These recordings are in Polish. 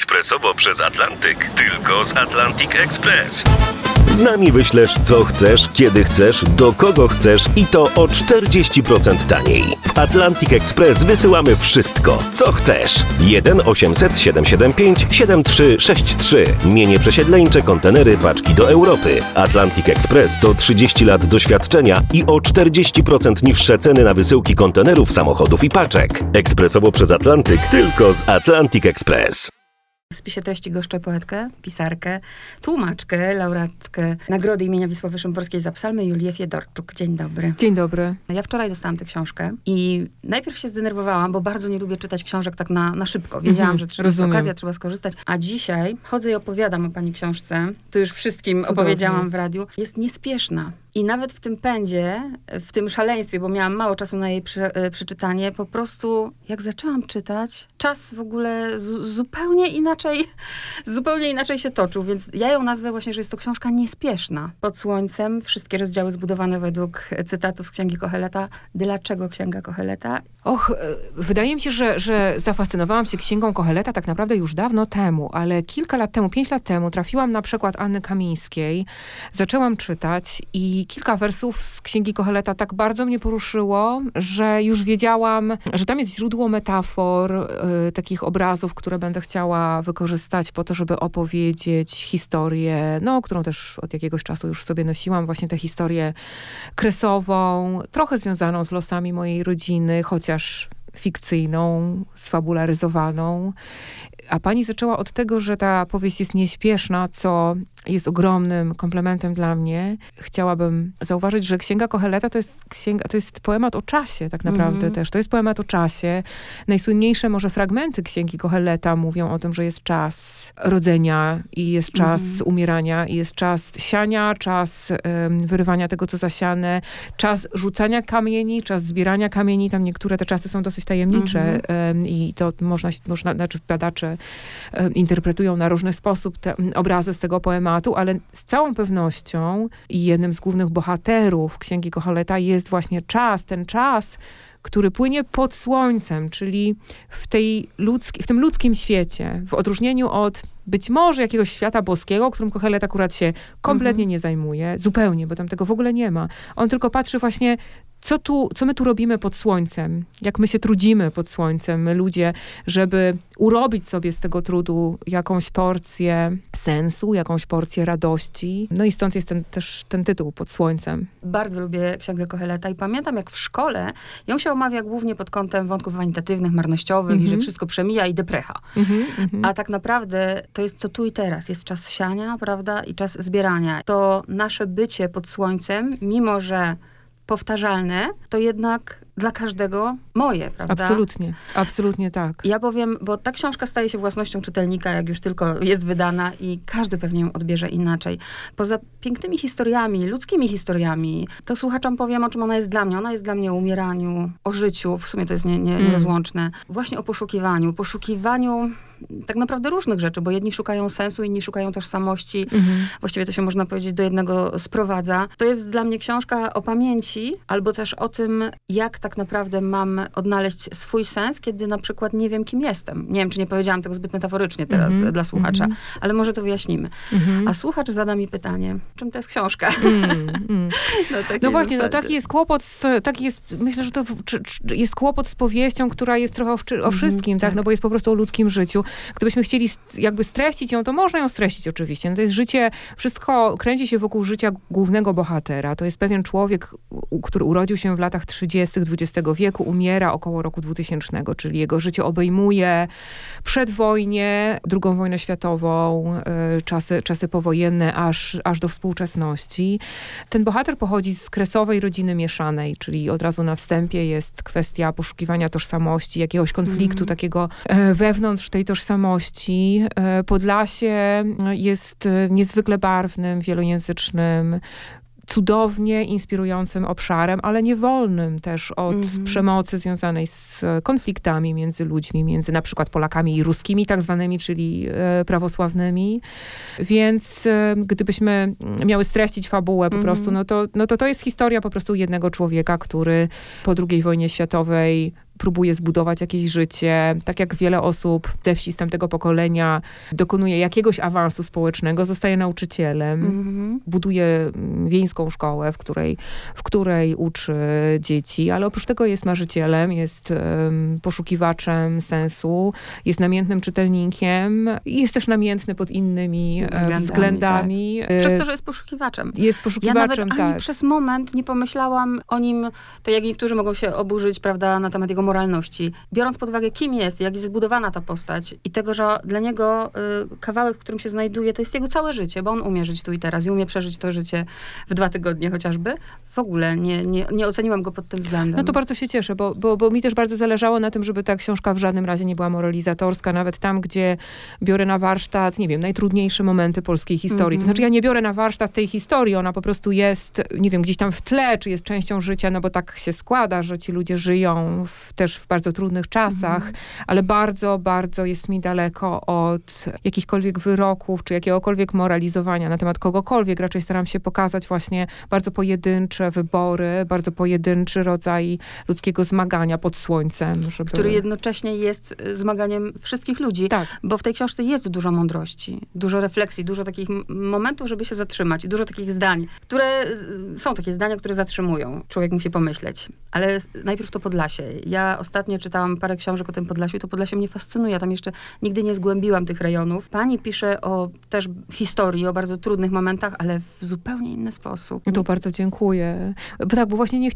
ekspresowo przez Atlantyk. Tylko z Atlantic Express. Z nami wyślesz co chcesz, kiedy chcesz, do kogo chcesz i to o 40% taniej. W Atlantic Express wysyłamy wszystko, co chcesz. 1 800 775 7363. Mienie przesiedleńcze, kontenery, paczki do Europy. Atlantic Express to 30 lat doświadczenia i o 40% niższe ceny na wysyłki kontenerów, samochodów i paczek. Ekspresowo przez Atlantyk, tylko z Atlantic Express. W spisie treści goszczę poetkę, pisarkę, tłumaczkę, laureatkę Nagrody imienia Wisławy Szymborskiej za psalmy Julię Fiedorczuk. Dzień dobry. Dzień dobry. Ja wczoraj dostałam tę książkę i najpierw się zdenerwowałam, bo bardzo nie lubię czytać książek tak na szybko. Wiedziałam, że jest okazja, trzeba skorzystać. A dzisiaj chodzę i opowiadam o pani książce. Tu już wszystkim opowiedziałam w radiu. Jest niespieszna. I nawet w tym pędzie, w tym szaleństwie, bo miałam mało czasu na jej przeczytanie, po prostu jak zaczęłam czytać, czas w ogóle zupełnie inaczej się toczył, więc ja ją nazwę właśnie, że jest to książka niespieszna. Pod słońcem, wszystkie rozdziały zbudowane według cytatów z Księgi Koheleta. Dlaczego Księga Koheleta? Wydaje mi się, że zafascynowałam się Księgą Koheleta tak naprawdę już dawno temu, ale kilka lat temu, 5 lat temu trafiłam na przykład Anny Kamińskiej, zaczęłam czytać i kilka wersów z Księgi Koheleta tak bardzo mnie poruszyło, że już wiedziałam, że tam jest źródło metafor, takich obrazów, które będę chciała wykorzystać po to, żeby opowiedzieć historię, którą też od jakiegoś czasu już sobie nosiłam, właśnie tę historię kresową, trochę związaną z losami mojej rodziny, chociaż fikcyjną, sfabularyzowaną. A pani zaczęła od tego, że ta powieść jest nieśpieszna, co jest ogromnym komplementem dla mnie. Chciałabym zauważyć, że Księga Koheleta to jest poemat o czasie tak naprawdę też. To jest poemat o czasie. Najsłynniejsze może fragmenty Księgi Koheleta mówią o tym, że jest czas rodzenia i jest czas umierania i jest czas siania, czas wyrywania tego, co zasiane, czas rzucania kamieni, czas zbierania kamieni. Tam niektóre te czasy są dosyć tajemnicze i to badacze interpretują na różny sposób te obrazy z tego poematu, ale z całą pewnością jednym z głównych bohaterów Księgi Koheleta jest właśnie ten czas, który płynie pod słońcem, czyli w tym ludzkim świecie, w odróżnieniu od być może jakiegoś świata boskiego, którym Kohelet akurat się kompletnie nie zajmuje, zupełnie, bo tam tego w ogóle nie ma. On tylko patrzy właśnie, co my tu robimy pod słońcem, jak my się trudzimy pod słońcem, my ludzie, żeby urobić sobie z tego trudu jakąś porcję sensu, jakąś porcję radości. No i stąd jest też ten tytuł, Pod słońcem. Bardzo lubię Księgę Koheleta i pamiętam, jak w szkole ją się omawia głównie pod kątem wątków wanitatywnych, marnościowych i że wszystko przemija i deprecha. A tak naprawdę to jest to tu i teraz. Jest czas siania, prawda? I czas zbierania. To nasze bycie pod słońcem, mimo że powtarzalne, to jednak dla każdego moje, prawda? Absolutnie tak. Ja powiem, bo ta książka staje się własnością czytelnika, jak już tylko jest wydana i każdy pewnie ją odbierze inaczej. Poza pięknymi historiami, ludzkimi historiami, to słuchaczom powiem, o czym ona jest dla mnie. Ona jest dla mnie o umieraniu, o życiu, w sumie to jest nierozłączne. Właśnie o poszukiwaniu tak naprawdę różnych rzeczy, bo jedni szukają sensu, inni szukają tożsamości. Właściwie to się można powiedzieć do jednego sprowadza. To jest dla mnie książka o pamięci, albo też o tym, jak tak naprawdę mam odnaleźć swój sens, kiedy na przykład nie wiem, kim jestem. Nie wiem, czy nie powiedziałam tego zbyt metaforycznie teraz dla słuchacza, ale może to wyjaśnimy. A słuchacz zada mi pytanie, czym to jest książka? No właśnie, taki jest kłopot, myślę, że to jest kłopot z powieścią, która jest trochę o wszystkim, tak? No bo jest po prostu o ludzkim życiu. Gdybyśmy chcieli jakby streścić ją, to można ją streścić oczywiście. No to jest życie, wszystko kręci się wokół życia głównego bohatera. To jest pewien człowiek, który urodził się w latach 30. XX wieku, umiera około roku 2000, czyli jego życie obejmuje przedwojnie, II wojnę światową, czasy powojenne, aż do współczesności. Ten bohater pochodzi z kresowej rodziny mieszanej, czyli od razu na wstępie jest kwestia poszukiwania tożsamości, jakiegoś konfliktu takiego wewnątrz tej tożsamości. Podlasie jest niezwykle barwnym, wielojęzycznym, cudownie inspirującym obszarem, ale nie wolnym też od przemocy związanej z konfliktami między ludźmi, między na przykład Polakami i Ruskimi tak zwanymi, czyli prawosławnymi. Więc gdybyśmy miały streścić fabułę po prostu, no to jest historia po prostu jednego człowieka, który po II wojnie światowej próbuje zbudować jakieś życie. Tak jak wiele osób ze wsi z tamtego pokolenia dokonuje jakiegoś awansu społecznego, zostaje nauczycielem, buduje wiejską szkołę, w której uczy dzieci, ale oprócz tego jest marzycielem, jest poszukiwaczem sensu, jest namiętnym czytelnikiem i jest też namiętny pod innymi względami. Tak. Przez to, że jest poszukiwaczem. Jest poszukiwaczem, ja nawet ani przez moment nie pomyślałam o nim, to jak niektórzy mogą się oburzyć, prawda, na temat jego moralności. Biorąc pod uwagę, kim jest, jak jest zbudowana ta postać i tego, że dla niego kawałek, w którym się znajduje, to jest jego całe życie, bo on umie żyć tu i teraz i umie przeżyć to życie w 2 tygodnie chociażby. W ogóle nie oceniłam go pod tym względem. No to bardzo się cieszę, bo mi też bardzo zależało na tym, żeby ta książka w żadnym razie nie była moralizatorska, nawet tam, gdzie biorę na warsztat, nie wiem, najtrudniejsze momenty polskiej historii. To znaczy ja nie biorę na warsztat tej historii, ona po prostu jest, nie wiem, gdzieś tam w tle, czy jest częścią życia, no bo tak się składa, że ci ludzie żyją też w bardzo trudnych czasach, ale bardzo, bardzo jest mi daleko od jakichkolwiek wyroków, czy jakiegokolwiek moralizowania na temat kogokolwiek. Raczej staram się pokazać właśnie bardzo pojedyncze wybory, bardzo pojedynczy rodzaj ludzkiego zmagania pod słońcem. Który jednocześnie jest zmaganiem wszystkich ludzi, bo w tej książce jest dużo mądrości, dużo refleksji, dużo takich momentów, żeby się zatrzymać, dużo takich zdań, które są takie zdania, które zatrzymują. Człowiek musi pomyśleć. Ale najpierw to Podlasie. Ja ostatnio czytałam parę książek o tym Podlasiu i to Podlasie mnie fascynuje. Ja tam jeszcze nigdy nie zgłębiłam tych rejonów. Pani pisze o też historii, o bardzo trudnych momentach, ale w zupełnie inny sposób. To bardzo dziękuję. Tak, bo właśnie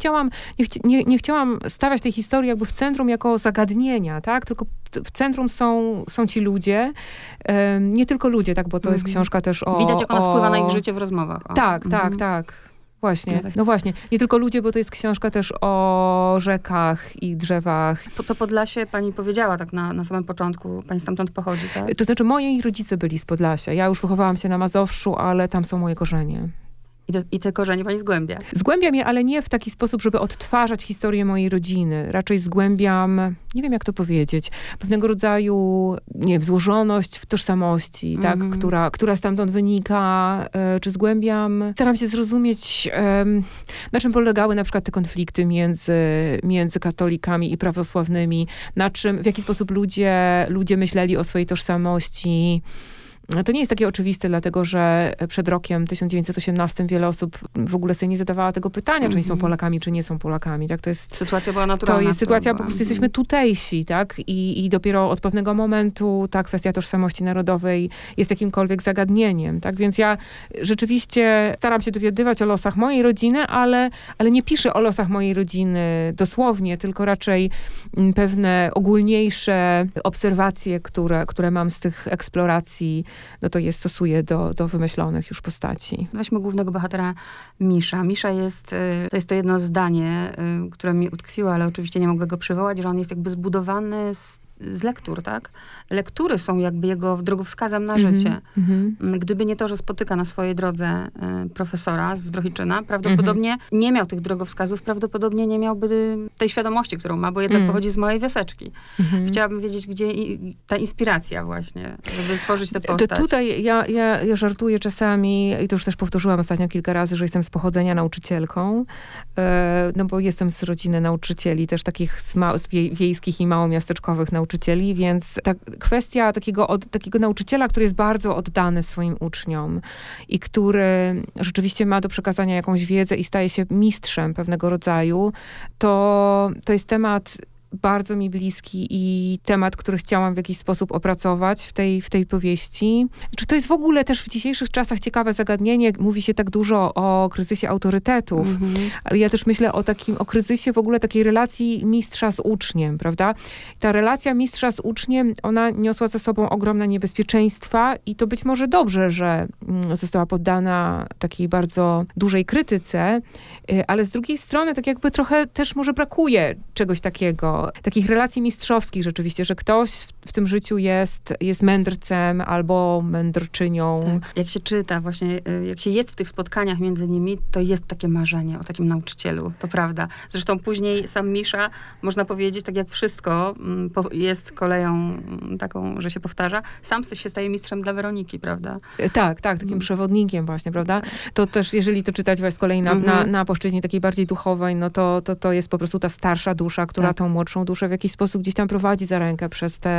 nie chciałam stawiać tej historii jakby w centrum jako zagadnienia, tak? Tylko w centrum są ci ludzie. Nie tylko ludzie, tak? Bo to jest książka też o... Widać, jak ona wpływa na ich życie w rozmowach. Tak. Właśnie, no właśnie. Nie tylko ludzie, bo to jest książka też o rzekach i drzewach. To Podlasie pani powiedziała tak na samym początku, pani stamtąd pochodzi, tak? To znaczy moi rodzice byli z Podlasia. Ja już wychowałam się na Mazowszu, ale tam są moje korzenie. I te korzenie pani zgłębia? Zgłębiam je, ale nie w taki sposób, żeby odtwarzać historię mojej rodziny. Raczej zgłębiam, nie wiem jak to powiedzieć, pewnego rodzaju, nie wiem, złożoność w tożsamości, tak, która stamtąd wynika, czy zgłębiam. Staram się zrozumieć, na czym polegały na przykład te konflikty między katolikami i prawosławnymi, w jaki sposób ludzie myśleli o swojej tożsamości. To nie jest takie oczywiste, dlatego że przed rokiem 1918 wiele osób w ogóle sobie nie zadawała tego pytania, czy oni są Polakami, czy nie są Polakami. Tak? Sytuacja była naturalna. To jest sytuacja, po prostu jesteśmy tutejsi, tak? I dopiero od pewnego momentu ta kwestia tożsamości narodowej jest jakimkolwiek zagadnieniem, tak? Więc ja rzeczywiście staram się dowiadywać o losach mojej rodziny, ale nie piszę o losach mojej rodziny dosłownie, tylko raczej pewne ogólniejsze obserwacje, które mam z tych eksploracji, no to je stosuję do wymyślonych już postaci. Weźmy głównego bohatera Misza. Misza to jest to jedno zdanie, które mi utkwiło, ale oczywiście nie mogę go przywołać, że on jest jakby zbudowany z lektur, tak? Lektury są jakby jego drogowskazem na życie. Gdyby nie to, że spotyka na swojej drodze profesora z Zdrohiczyna, prawdopodobnie nie miał tych drogowskazów, prawdopodobnie nie miałby tej świadomości, którą ma, bo jednak pochodzi z małej wioseczki. Chciałabym wiedzieć, gdzie ta inspiracja właśnie, żeby stworzyć tę postać. Tutaj ja żartuję czasami i to już też powtórzyłam ostatnio kilka razy, że jestem z pochodzenia nauczycielką, no bo jestem z rodziny nauczycieli, też takich wiejskich i małomiasteczkowych nauczycieli, więc ta kwestia takiego nauczyciela, który jest bardzo oddany swoim uczniom i który rzeczywiście ma do przekazania jakąś wiedzę i staje się mistrzem pewnego rodzaju, to jest temat bardzo mi bliski i temat, który chciałam w jakiś sposób opracować w tej powieści. Czy to jest w ogóle też w dzisiejszych czasach ciekawe zagadnienie? Mówi się tak dużo o kryzysie autorytetów, ale ja też myślę o kryzysie w ogóle takiej relacji mistrza z uczniem, prawda? Ta relacja mistrza z uczniem, ona niosła ze sobą ogromne niebezpieczeństwa i to być może dobrze, że została poddana takiej bardzo dużej krytyce, ale z drugiej strony tak jakby trochę też może brakuje czegoś takiego, takich relacji mistrzowskich rzeczywiście, że ktoś w tym życiu jest mędrcem albo mędrczynią. Tak. Jak się czyta właśnie, jak się jest w tych spotkaniach między nimi, to jest takie marzenie o takim nauczycielu, to prawda. Zresztą później sam Misza, można powiedzieć, tak jak wszystko jest koleją taką, że się powtarza, sam się staje mistrzem dla Weroniki, prawda? Tak, takim przewodnikiem właśnie, prawda? To też, jeżeli to czytać z kolei na płaszczyźnie takiej bardziej duchowej, no to jest po prostu ta starsza dusza, która tą młodszą najmłodszą duszę w jakiś sposób gdzieś tam prowadzi za rękę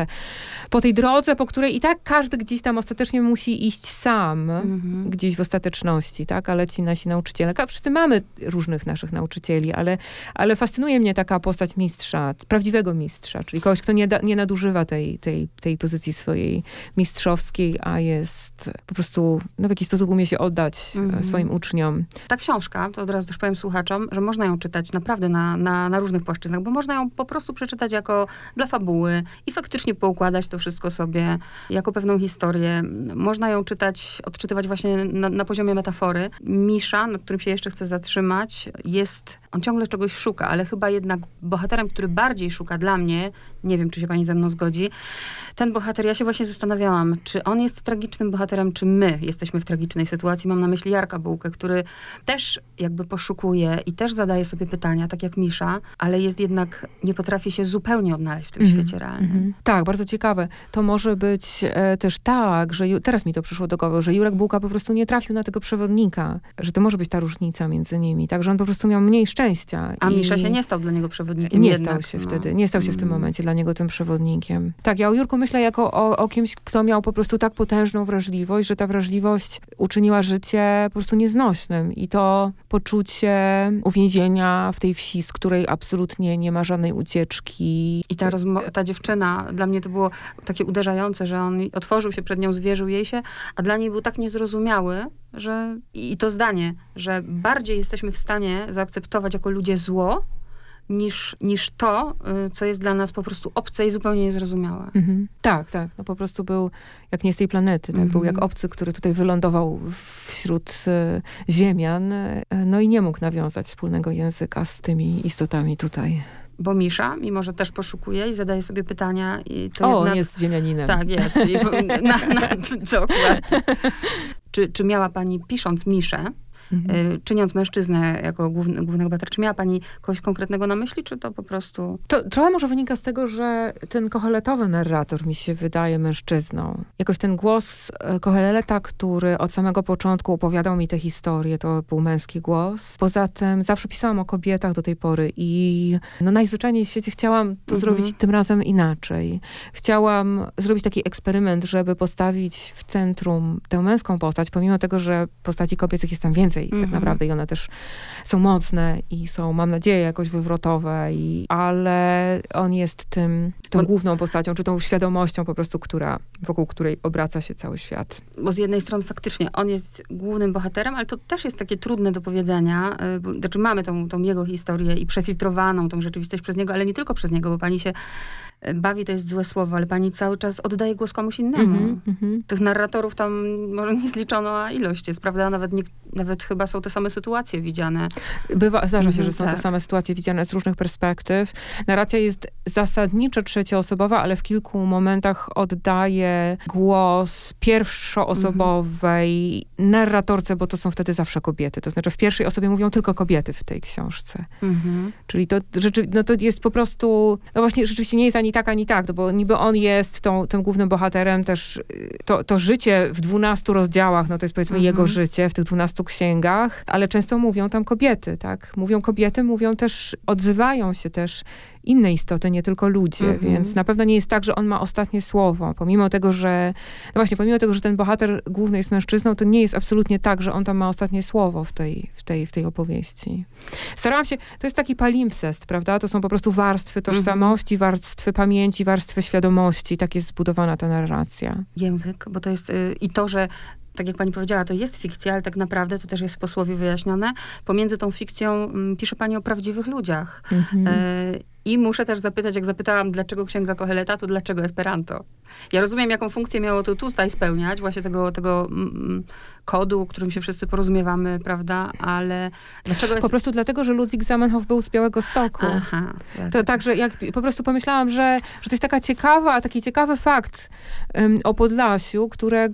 po tej drodze, po której i tak każdy gdzieś tam ostatecznie musi iść sam, gdzieś w ostateczności, tak? Ale ci nasi nauczyciele, wszyscy mamy różnych naszych nauczycieli, ale fascynuje mnie taka postać mistrza, prawdziwego mistrza, czyli kogoś, kto nie nadużywa tej pozycji swojej mistrzowskiej, a jest po prostu, w jakiś sposób umie się oddać swoim uczniom. Ta książka, to od razu też powiem słuchaczom, że można ją czytać naprawdę na różnych płaszczyznach, bo można ją po prostu przeczytać jako dla fabuły i faktycznie poukładać to wszystko sobie jako pewną historię. Można ją odczytywać właśnie na poziomie metafory. Misza, nad którym się jeszcze chcę zatrzymać, on ciągle czegoś szuka, ale chyba jednak bohaterem, który bardziej szuka dla mnie, nie wiem, czy się pani ze mną zgodzi, ten bohater, ja się właśnie zastanawiałam, czy on jest tragicznym bohaterem, czy my jesteśmy w tragicznej sytuacji. Mam na myśli Jarka Bułkę, który też jakby poszukuje i też zadaje sobie pytania, tak jak Misza, ale nie potrafi się zupełnie odnaleźć w tym świecie realnym. Tak, bardzo ciekawe. To może być też tak, że teraz mi to przyszło do głowy, że Jurek Bułka po prostu nie trafił na tego przewodnika, że to może być ta różnica między nimi, tak, że on po prostu miał mniej szczęścia. A Misza się nie stał dla niego przewodnikiem. Nie stał się w tym momencie dla niego tym przewodnikiem. Tak, ja o Jurku myślę jako o kimś, kto miał po prostu tak potężną wrażliwość, że ta wrażliwość uczyniła życie po prostu nieznośnym. I to poczucie uwięzienia w tej wsi, z której absolutnie nie ma żadnej ucieczki. I ta dziewczyna, dla mnie to było takie uderzające, że on otworzył się przed nią, zwierzył jej się, a dla niej był tak niezrozumiały, i to zdanie, że bardziej jesteśmy w stanie zaakceptować jako ludzie zło, niż to, co jest dla nas po prostu obce i zupełnie niezrozumiałe. Tak. No po prostu był jak nie z tej planety. Tak? Był jak obcy, który tutaj wylądował wśród ziemian, no i nie mógł nawiązać wspólnego języka z tymi istotami tutaj. Bo Misza, mimo że też poszukuje i zadaje sobie pytania. On jest ziemianinem. Tak, jest. Dokładnie. Czy miała pani, pisząc Miszę, czyniąc mężczyznę jako głównego bohatera, czy miała pani kogoś konkretnego na myśli, czy to po prostu... To trochę może wynika z tego, że ten koheletowy narrator mi się wydaje mężczyzną. Jakoś ten głos Koheleta, który od samego początku opowiadał mi tę historię, to był męski głos. Poza tym zawsze pisałam o kobietach do tej pory i najzwyczajniej w świecie chciałam to zrobić tym razem inaczej. Chciałam zrobić taki eksperyment, żeby postawić w centrum tę męską postać, pomimo tego, że postaci kobiecych jest tam więcej tak naprawdę i one też są mocne i są, mam nadzieję, jakoś wywrotowe, ale on jest tą główną postacią, czy tą świadomością po prostu, wokół której obraca się cały świat. Bo z jednej strony faktycznie on jest głównym bohaterem, ale to też jest takie trudne do powiedzenia. Znaczy mamy tą jego historię i przefiltrowaną tą rzeczywistość przez niego, ale nie tylko przez niego, bo pani się bawi, to jest złe słowo, ale pani cały czas oddaje głos komuś innemu. Tych narratorów tam może niezliczona ilość jest, prawda? Nawet chyba są te same sytuacje widziane. Zdarza się, że są te same sytuacje widziane z różnych perspektyw. Narracja jest zasadniczo trzecioosobowa, ale w kilku momentach oddaje głos pierwszoosobowej narratorce, bo to są wtedy zawsze kobiety. To znaczy w pierwszej osobie mówią tylko kobiety w tej książce. Czyli to jest po prostu, właśnie rzeczywiście nie jest ani tak, no bo niby on jest tym głównym bohaterem też, to życie w 12 rozdziałach, no to jest powiedzmy jego życie w tych 12 księgach, ale często mówią tam kobiety, tak? Mówią kobiety, odzywają się też inne istoty, nie tylko ludzie, więc na pewno nie jest tak, że on ma ostatnie słowo. Pomimo tego, że ten bohater główny jest mężczyzną, to nie jest absolutnie tak, że on tam ma ostatnie słowo w tej opowieści. Starałam się, to jest taki palimpsest, prawda? To są po prostu warstwy tożsamości, warstwy pamięci, warstwy świadomości. Tak jest zbudowana ta narracja. Język, bo to jest i to, że tak jak pani powiedziała, to jest fikcja, ale tak naprawdę, to też jest w posłowie wyjaśnione, pomiędzy tą fikcją pisze pani o prawdziwych ludziach. I muszę też zapytać, jak zapytałam, dlaczego Księga Koheleta, to dlaczego Esperanto? Ja rozumiem, jaką funkcję miało to tutaj spełniać, właśnie tego kodu, którym się wszyscy porozumiewamy, prawda? Ale dlaczego Po prostu dlatego, że Ludwik Zamenhof był z Białegostoku. Aha. To także jak po prostu pomyślałam, że to jest taki ciekawy fakt o Podlasiu,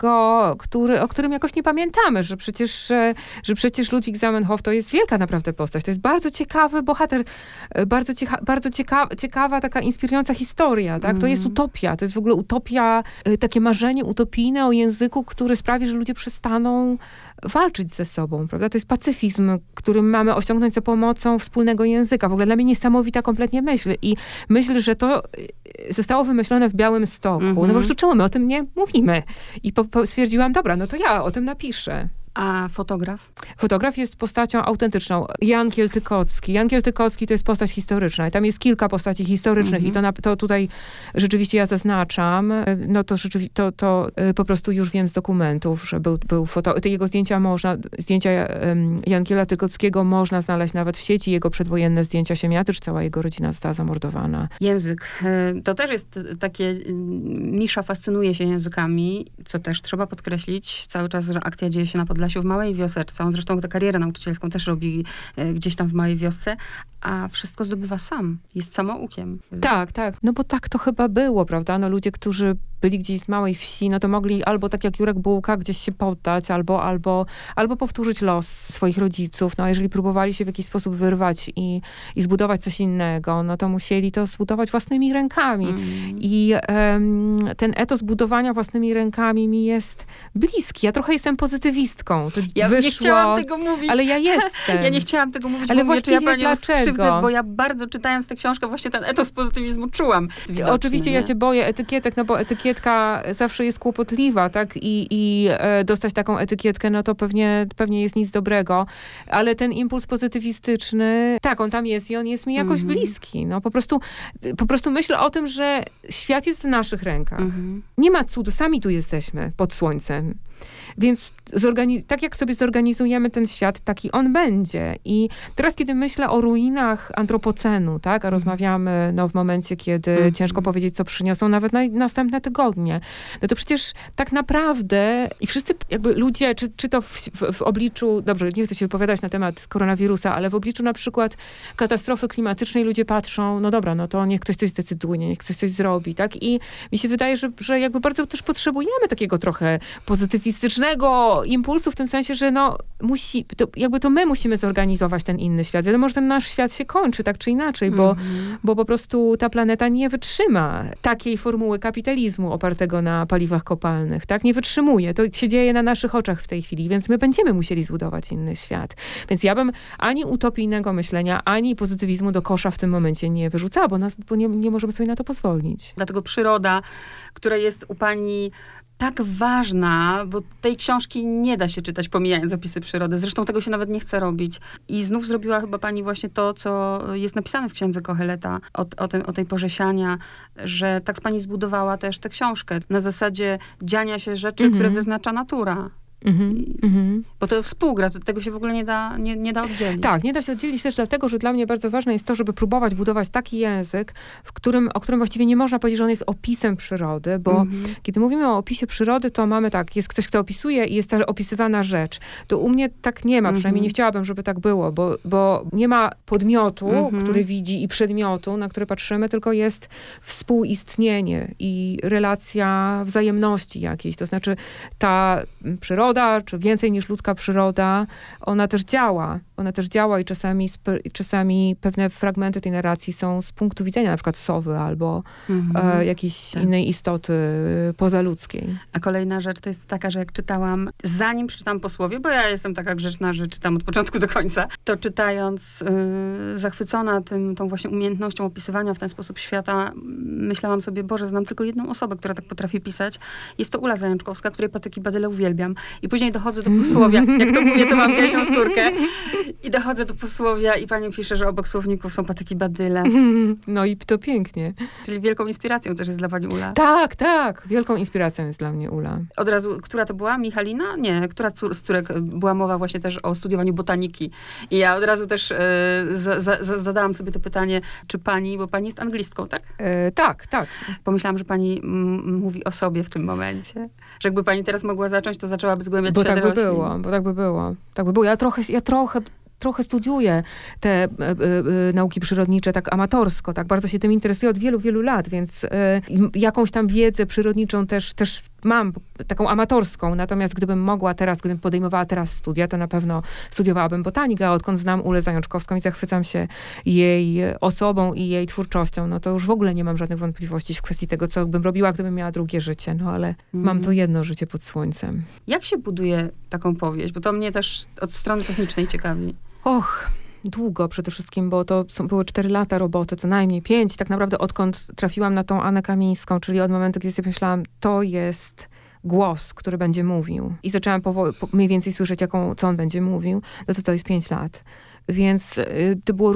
o którym jakoś nie pamiętamy, że przecież Ludwik Zamenhof to jest wielka naprawdę postać. To jest bardzo ciekawy bohater, bardzo ciekawa taka inspirująca historia, tak? To jest utopia. To jest w ogóle utopia utopia, takie marzenie utopijne o języku, który sprawi, że ludzie przestaną walczyć ze sobą, prawda? To jest pacyfizm, który mamy osiągnąć za pomocą wspólnego języka. W ogóle dla mnie niesamowita kompletnie myśl. I myśl, że to zostało wymyślone w Białymstoku. No po prostu czemu my o tym nie mówimy? I stwierdziłam, dobra, no to ja o tym napiszę. A fotograf? Fotograf jest postacią autentyczną. Jan Kieltykocki. Jan Kieltykocki to jest postać historyczna. I tam jest kilka postaci historycznych i to tutaj rzeczywiście ja zaznaczam. No to rzeczywiście, to po prostu już wiem z dokumentów, że był te jego zdjęcia Jankiela Tykockiego można znaleźć nawet w sieci. Jego przedwojenne zdjęcia Siemiatycz, cała jego rodzina została zamordowana. Język. To też jest takie... Misza fascynuje się językami, co też trzeba podkreślić. Cały czas akcja dzieje się na Podlasiu, w małej wioseczce. On zresztą tę karierę nauczycielską też robi gdzieś tam w małej wiosce, a wszystko zdobywa sam. Jest samoukiem. Tak. No bo tak to chyba było, prawda? No ludzie, którzy byli gdzieś z małej wsi, no to mogli albo tak jak Jurek Bułka gdzieś się poddać, albo powtórzyć los swoich rodziców. No a jeżeli próbowali się w jakiś sposób wyrwać i zbudować coś innego, no to musieli to zbudować własnymi rękami. I ten etos budowania własnymi rękami mi jest bliski. Ja trochę jestem pozytywistką. To ja wyszło, nie chciałam tego mówić. Ale ja jestem. Ja nie chciałam tego mówić, ale bo mówię, czy ja panią dlaczego? skrzywdzę, bo ja bardzo czytając tę książkę właśnie ten etos pozitywizmu czułam. Widocznie, oczywiście nie? Ja się boję etykietek, no bo etykietka zawsze jest kłopotliwa, tak? I dostać taką etykietkę, no to pewnie jest nic dobrego. Ale ten impuls pozytywistyczny, tak, on tam jest i on jest mi jakoś bliski. No po prostu myślę o tym, że świat jest w naszych rękach. Nie ma cudu, sami tu jesteśmy pod słońcem. Więc tak jak sobie zorganizujemy ten świat, taki on będzie. I teraz, kiedy myślę o ruinach antropocenu, tak, a rozmawiamy w momencie, kiedy ciężko powiedzieć, co przyniosą nawet następne tygodnie, no to przecież tak naprawdę i wszyscy jakby ludzie, czy to w obliczu, dobrze, nie chcę się wypowiadać na temat koronawirusa, ale w obliczu na przykład katastrofy klimatycznej ludzie patrzą, no dobra, no to niech ktoś coś zdecyduje, niech ktoś coś zrobi, tak? I mi się wydaje, że jakby bardzo też potrzebujemy takiego trochę pozytywistycznego impulsu w tym sensie, że to my musimy zorganizować ten inny świat. Wiadomo, że ten nasz świat się kończy tak czy inaczej, bo po prostu ta planeta nie wytrzyma takiej formuły kapitalizmu opartego na paliwach kopalnych, tak? Nie wytrzymuje. To się dzieje na naszych oczach w tej chwili, więc my będziemy musieli zbudować inny świat. Więc ja bym ani utopijnego myślenia, ani pozytywizmu do kosza w tym momencie nie wyrzucała, bo nie możemy sobie na to pozwolić. Dlatego przyroda, która jest u pani tak ważna, bo tej książki nie da się czytać pomijając opisy przyrody. Zresztą tego się nawet nie chce robić. I znów zrobiła chyba pani właśnie to, co jest napisane w księdze Koheleta o tej porze siania, że tak pani zbudowała też tę książkę. Na zasadzie dziania się rzeczy, które wyznacza natura. Bo to współgra, tego się w ogóle nie da oddzielić. Tak, nie da się oddzielić też dlatego, że dla mnie bardzo ważne jest to, żeby próbować budować taki język, o którym właściwie nie można powiedzieć, że on jest opisem przyrody, bo kiedy mówimy o opisie przyrody, to mamy tak, jest ktoś, kto opisuje i jest ta opisywana rzecz. To u mnie tak nie ma, przynajmniej nie chciałabym, żeby tak było, bo nie ma podmiotu, który widzi i przedmiotu, na który patrzymy, tylko jest współistnienie i relacja wzajemności jakiejś. To znaczy ta przyroda, czy więcej niż ludzka przyroda, ona też działa. I czasami pewne fragmenty tej narracji są z punktu widzenia na przykład sowy albo jakiejś innej istoty pozaludzkiej. A kolejna rzecz to jest taka, że jak czytałam, zanim przeczytałam posłowie, bo ja jestem taka grzeczna, że czytam od początku do końca, to czytając, zachwycona tą właśnie umiejętnością opisywania w ten sposób świata, myślałam sobie, Boże, znam tylko jedną osobę, która tak potrafi pisać. Jest to Ula Zajączkowska, której Patyki Badyle uwielbiam. I później dochodzę do posłowia. Jak to mówię, to mam gęsią skórkę. I dochodzę do posłowia i pani pisze, że obok słowników są Patyki Badyle. No i to pięknie. Czyli wielką inspiracją też jest dla pani Ula. Tak. Wielką inspiracją jest dla mnie Ula. Od razu, która to była? Michalina? Nie, która z córek była mowa właśnie też o studiowaniu botaniki. I ja od razu też zadałam sobie to pytanie, czy pani, bo pani jest anglistką, tak? Tak. Pomyślałam, że pani mówi o sobie w tym momencie. Że jakby pani teraz mogła zacząć, to zaczęłaby zgłębiać świat roślin. Bo tak by było. Ja trochę studiuję te nauki przyrodnicze tak amatorsko, tak bardzo się tym interesuję od wielu, wielu lat, więc jakąś tam wiedzę przyrodniczą też mam taką amatorską, natomiast gdybym mogła teraz, gdybym podejmowała teraz studia, to na pewno studiowałabym botanikę, a odkąd znam Ulę Zajączkowską i zachwycam się jej osobą i jej twórczością, no to już w ogóle nie mam żadnych wątpliwości w kwestii tego, co bym robiła, gdybym miała drugie życie, no ale mam to jedno życie pod słońcem. Jak się buduje taką powieść? Bo to mnie też od strony technicznej ciekawi. Och, długo przede wszystkim, bo to były 4 lata roboty, co najmniej 5, tak naprawdę odkąd trafiłam na tą Annę Kamińską, czyli od momentu, kiedy sobie myślałam, to jest głos, który będzie mówił. I zaczęłam mniej więcej słyszeć, co on będzie mówił, no to jest 5 lat. Więc to było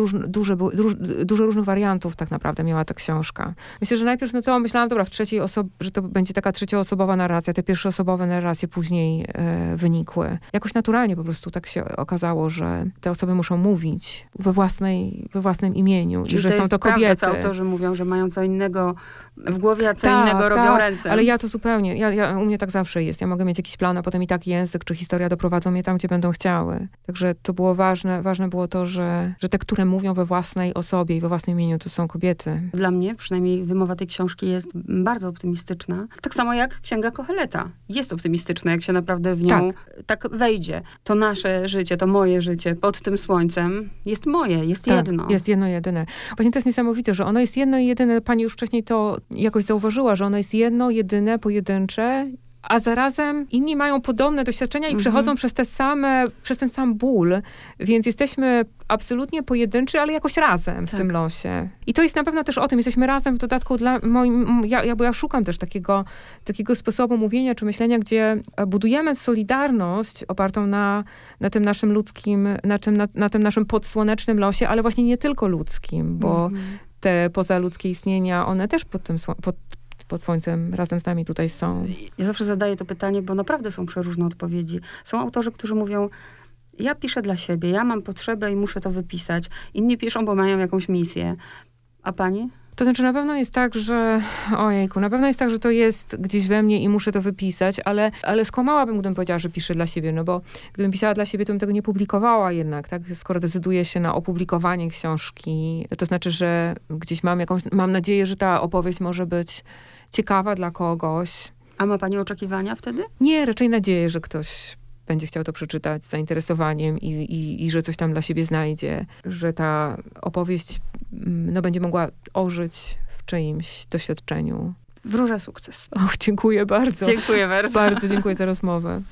dużo różnych wariantów tak naprawdę miała ta książka. Myślę, że najpierw, no to myślałam, dobra, że to będzie taka trzecioosobowa narracja, te pierwszoosobowe narracje później wynikły. Jakoś naturalnie po prostu tak się okazało, że te osoby muszą mówić we własnym imieniu. Czyli i że to są jest to prawda, kobiety. co autorzy mówią, że mają co innego w głowie, a co innego robią ręce. Ale ja to zupełnie, u mnie tak zawsze jest. Ja mogę mieć jakiś plan, a potem i tak język czy historia doprowadzą mnie tam, gdzie będą chciały. Także to było ważne było to, że te, które mówią we własnej osobie i we własnym imieniu, to są kobiety. Dla mnie przynajmniej wymowa tej książki jest bardzo optymistyczna. Tak samo jak Księga Koheleta. Jest optymistyczna, jak się naprawdę w nią tak wejdzie. To nasze życie, to moje życie pod tym słońcem jest moje, jest jedno. Jest jedno jedyne. Właśnie to jest niesamowite, że ono jest jedno i jedyne. Pani już wcześniej to jakoś zauważyła, że ono jest jedno, jedyne, pojedyncze, a zarazem inni mają podobne doświadczenia i przechodzą przez ten sam ból, więc jesteśmy absolutnie pojedynczy, ale jakoś razem w tym losie. I to jest na pewno też o tym, jesteśmy razem w dodatku bo ja szukam też takiego sposobu mówienia czy myślenia, gdzie budujemy solidarność opartą na tym naszym ludzkim, na tym naszym podsłonecznym losie, ale właśnie nie tylko ludzkim, bo te pozaludzkie istnienia, one też pod słońcem razem z nami tutaj są. Ja zawsze zadaję to pytanie, bo naprawdę są przeróżne odpowiedzi. Są autorzy, którzy mówią, ja piszę dla siebie, ja mam potrzebę i muszę to wypisać. Inni piszą, bo mają jakąś misję. A pani? To znaczy na pewno jest tak, że że to jest gdzieś we mnie i muszę to wypisać, ale skłamałabym, gdybym powiedziała, że piszę dla siebie, no bo gdybym pisała dla siebie, to bym tego nie publikowała jednak, tak? Skoro decyduję się na opublikowanie książki, to znaczy, że gdzieś mam nadzieję, że ta opowieść może być ciekawa dla kogoś. A ma pani oczekiwania wtedy? Nie, raczej nadzieję, że ktoś będzie chciał to przeczytać z zainteresowaniem i że coś tam dla siebie znajdzie, że ta opowieść będzie mogła ożyć w czyimś doświadczeniu. Wróżę sukces. Och, dziękuję bardzo. Dziękuję bardzo. Bardzo dziękuję za rozmowę.